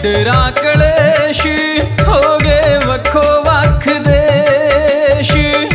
ਲੀਡਰਾਂ ਕਲੇਸ਼ ਹੋ ਗਏ ਵੱਖੋ ਵੱਖ ਦੇਸ਼।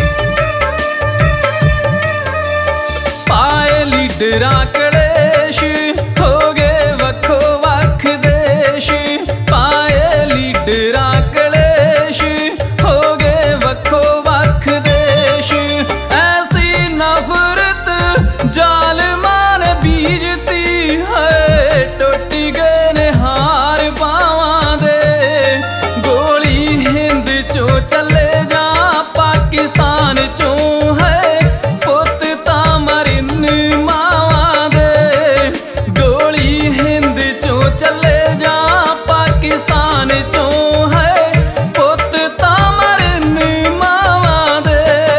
ਪਾਏ ਲੀਡਰਾਂ ਕਲੇਸ਼ ਹੋ ਗਏ ਵੱਖੋ ਵੱਖ ਦੇਸ਼। ਪਾਏ ਲੀਡਰਾਂ ਕਲੇਸ਼ ਹੋ ਗਏ ਵੱਖੋ ਵੱਖ ਦੇਸ਼। ਐਸੀ ਨਫ਼ਰਤ ਜ਼ਾਲਮਾਂ ਨੇ ਬੀਜਤੀ ਹੈ, ਟੁੱਟ ਗਏ ਨੇ ਹਾਰ ਬਾਵਾਂ ਦੇ। ਗੋਲੀ ਹਿੰਦ ਚੋਂ ਚੱਲੇ ਜਾ ਪਾਕਿਸਤਾਨ ਚੋਂ ਹੈ, ਪੁੱਤ ਤਾਂ ਮਰਨ ਮਾਵਾਂ ਦੇ। ਗੋਲੀ ਹਿੰਦ ਚੋਂ ਚੱਲੇ ਜਾ ਪਾਕਿਸਤਾਨ ਚੋਂ ਹੈ, ਪੁੱਤ ਤਾਂ ਮਰਨ ਮਾਵਾਂ ਦੇ।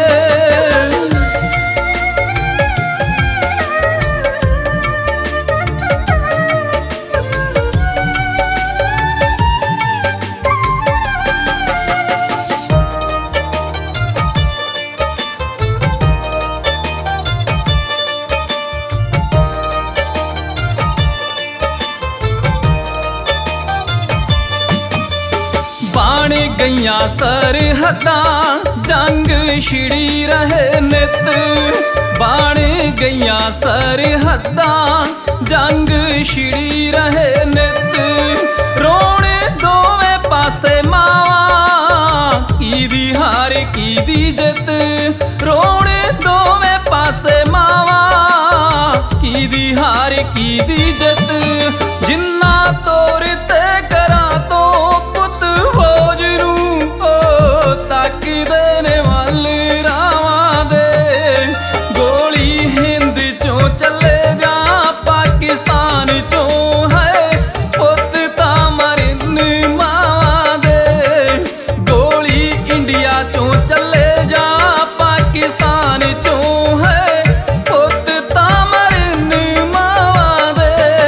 ਬਣ ਗਈਆਂ ਸਰਹੱਦਾਂ ਜੰਗ ਛਿੜੀ ਰਹੇ ਨਿਤ। ਬਣ ਗਈਆਂ ਸਰਹੱਦਾਂ ਜੰਗ ਛਿੜੀ ਰਹੇ ਨਿਤ। ਰੋਣ ਦੋਵੇਂ ਪਾਸੇ ਮਾਵਾਂ, ਕਿਹਦੀ ਹਾਰ ਕਿਹਦੀ ਜਿੱਤ। ਰੋਣ ਦੋਵੇਂ ਪਾਸੇ ਮਾਵਾਂ, ਕਿਹਦੀ ਹਾਰ ਕਿਹਦੀ ਜਿੱਤ। ਜਿੰਨਾ ਤੋਰ ਤੇ ਕਰਾਂ ਤੋਂ ਪੁੱਤ ਫੌਜ ਨੂੰ ਤੱਕਦੇ ਨੇ ਵੱਲ ਰਾਵਾਂ ਦੇ। ਗੋਲੀ ਹਿੰਦ ਚੋਂ ਚੱਲੇ ਜਾ ਪਾਕਿਸਤਾਨ ਚੋਂ ਹੈ, ਪੁੱਤ ਤਾਂ ਮਰਨ ਮਾਵਾਂ ਦੇ। ਗੋਲੀ ਇੰਡੀਆ ਚੋਂ ਚੱਲੇ ਜਾ ਪਾਕਿਸਤਾਨ ਚੋਂ ਹੈ, ਪੁੱਤ ਤਾਂ ਮਰਨ ਮਾਵਾਂ ਦੇ।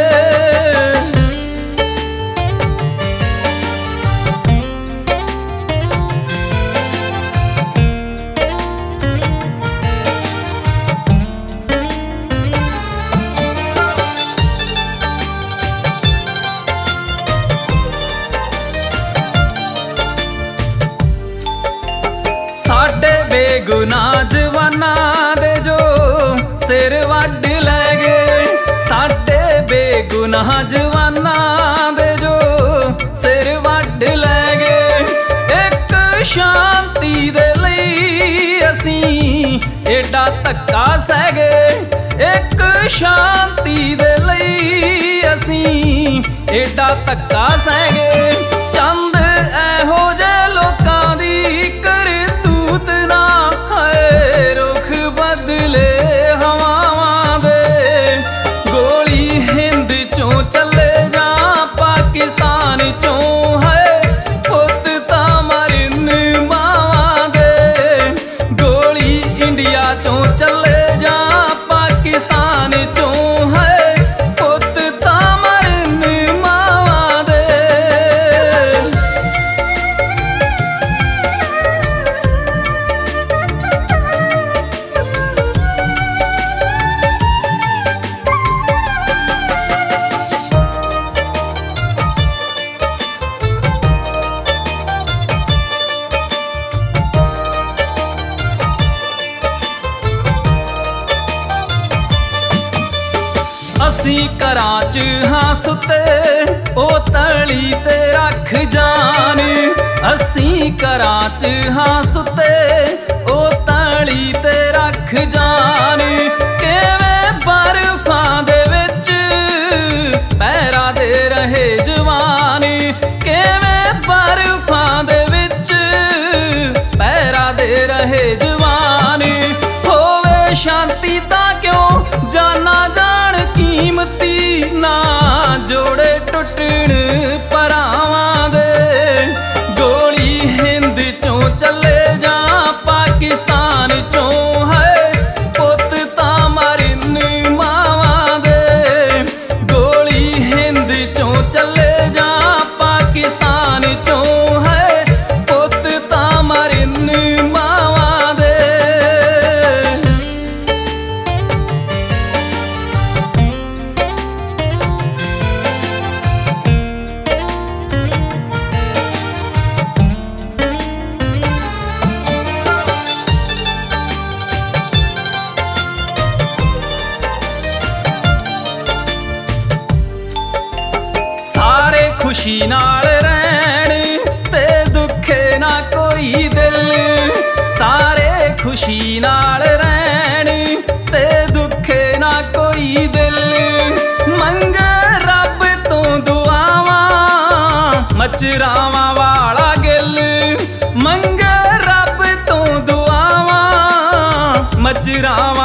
ਸਾਡੇ ਬੇਗੁਨਾਹ ਜਵਾਨਾਂ ਦੇ ਜੋ ਸਿਰ ਵੱਢ ਲੈ ਗਏ। ਸਾਡੇ ਬੇਗੁਨਾਹ ਜਵਾਨਾਂ ਦੇ ਜੋ ਸਿਰ ਵੱਢ ਲੈ ਗਏ। ਇੱਕ ਸ਼ਾਂਤੀ ਦੇ ਲਈ ਅਸੀਂ ਏਡਾ ਧੱਕਾ ਸਹਿ ਗਏ। ਇੱਕ ਸ਼ਾਂਤੀ ਦੇ ਲਈ ਅਸੀਂ ਏਡਾ ਧੱਕਾ ਸਹਿ ਗਏ। ਚੰਦ ਇਹੋ ਜਿਹੇ ਲੋਕਾਂ ਦੀ ਕਰਤੂਤ ਨਾ ਹੈ, ਰੁਖ ਬਦਲੇ ਹਵਾਵਾਂ ਦੇ। ਗੋਲੀ ਹਿੰਦ ਚੋਂ ਚੱਲੇ ਜਾ ਪਾਕਿਸਤਾਨ ਚੋਂ ਹੈ, ਪੁੱਤ ਤਾਂ ਮਰਨ ਮਾਵਾਂ ਦੇ। ਗੋਲੀ ਇੰਡੀਆ ਚੋਂ ਚੱਲੇ ਜਾ ਪਾਕਿਸਤਾਨ ਚੋਂ ਹੈ, ਪੁੱਤ ਤਾਂ ਮਰਨ ਮਾਵਾਂ ਦੇ। ਅਸੀਂ ਘਰਾਂ 'ਚ ਹਾਂ ਸੁੱਤੇ, ਉਹ ਤਲੀ ਤੇ ਰੱਖ ਜਾਨ। ਅਸੀਂ ਘਰਾਂ 'ਚ ਹਾਂ ਸੁੱਤੇ, ਉਹ ਤਲੀ ਤੇ ਰੱਖ ਜਾਨ। ਕਿਵੇਂ ਬਰਫਾਂ ਦੇ ਵਿੱਚ ਪੈਰਾਂ ਦੇ ਰਹੇ ਜਵਾਨ। ਕਿਵੇਂ ਬਰਫਾਂ ਦੇ ਵਿੱਚ ਪੈਰਾਂ ਦੇ ਰਹੇ ਜਵਾਨ। ਹੋਵੇ ਸ਼ਾਂਤੀ ਤਾਂ ਕਿਉਂ ਜਾਨਾ ਜਾਣ ਕੀਮਤੀ, ਨਾ ਜੋੜੇ ਟੁੱਟਣ ਭਰਾਵਾਂ ਦੇ। ਗੋਲੀ ਹਿੰਦ ਚੋਂ ਚੱਲੇ ਜਾ ਪਾਕਿਸਤਾਨ ਚੋਂ ਹੈ, ਪੁੱਤ ਤਾਂ ਮਰਨ ਮਾਵਾਂ ਦੇ। ਗੋਲੀ ਹਿੰਦ ਚੋਂ ਚੱਲੇ ਜਾ ਪਾਕਿਸਤਾਨ ਚੋਂ ਹੈ, ਪੁੱਤ ਤਾਂ ਮਰਨ ਮਾਵਾਂ ਦੇ। खुशी नाल रहन ते दुखे ना कोई दिल। सारे खुशी नाल रहन ते दुखे ना कोई दिल। मंगे रब तो दुआवां मचरावां वाला गिल। मंगे रब तो दुआवां मचरावां